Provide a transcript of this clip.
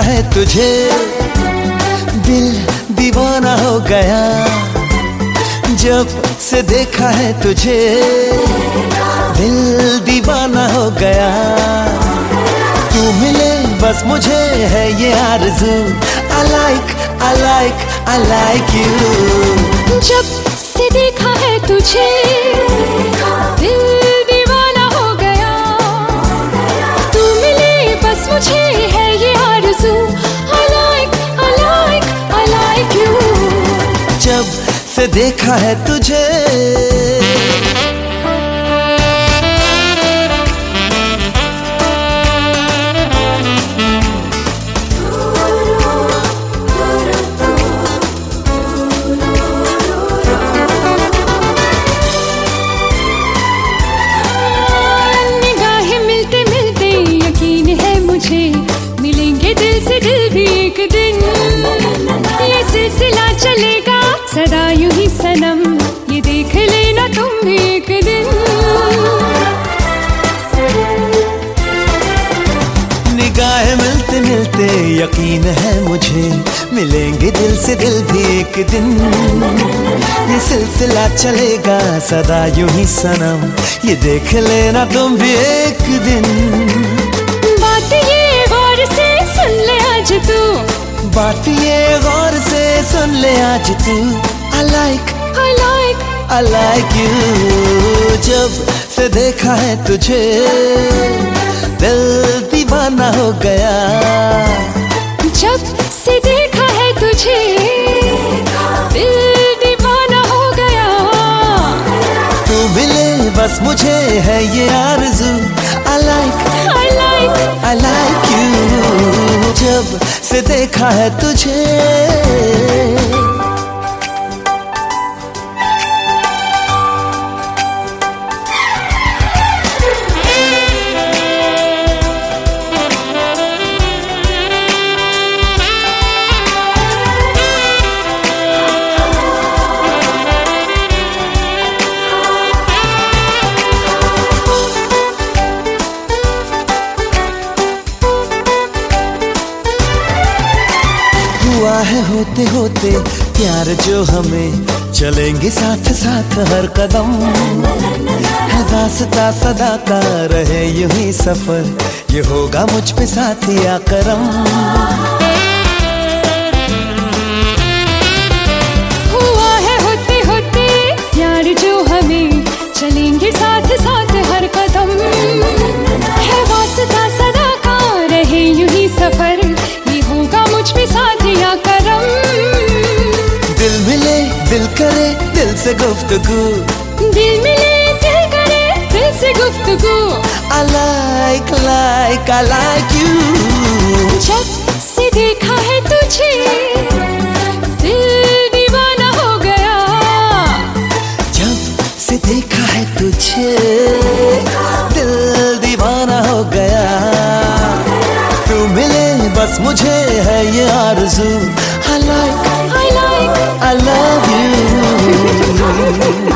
है तुझे दिल दीवाना हो गया, जब से देखा है तुझे दिल दीवाना हो गया। तू मिले बस मुझे है ये आरज़ू, I like you। जब से देखा है तुझे दिल दीवाना हो गया, तू मिले बस मुझे है ये आरज़ू, I like you। जब से देखा है तुझे मिलेंगे दिल से दिल भी एक दिन, ये सिलसिला चलेगा सदा यूं ही सनम, ये देख लेना तुम भी एक दिन। निगाहें मिलते मिलते यकीन है मुझे, मिलेंगे दिल से दिल भी एक दिन, ये सिलसिला चलेगा सदा यूं ही सनम, ये देख लेना तुम भी एक दिन। बात ये गौर से सुन ले आज तू, बात ये गौर से सुन ले आज तू, I like you। जब से देखा है तुझे दिल दीवाना हो गया, जब से देखा है तुझे दिल दीवाना हो गया। तू मिले बस मुझे है ये आरज़ू, I like you। जब से देखा है तुझे हुआ है होते होते प्यार जो हमें, चलेंगे साथ साथ हर कदम, है वास्ता सदा का रहे यूं ही सफर, ये होगा मुझ पे साथिया करम। हुआ है होते होते प्यार जो हमें, चलेंगे साथ साथ हर कदम, है वास्ता सदा का रहे यूं ही सफर, ये होगा मुझ पे साथिया करम। दिल मिले दिल करे दिल से गुफ्तगू, दिल मिले दिल करे दिल से गुफ्तगू, I like you। जब से देखा है तुझे दिल दीवाना हो गया, जब से देखा है तुझे दिल दीवाना हो गया। तू मिले बस मुझे है ये आरज़ू, I love you।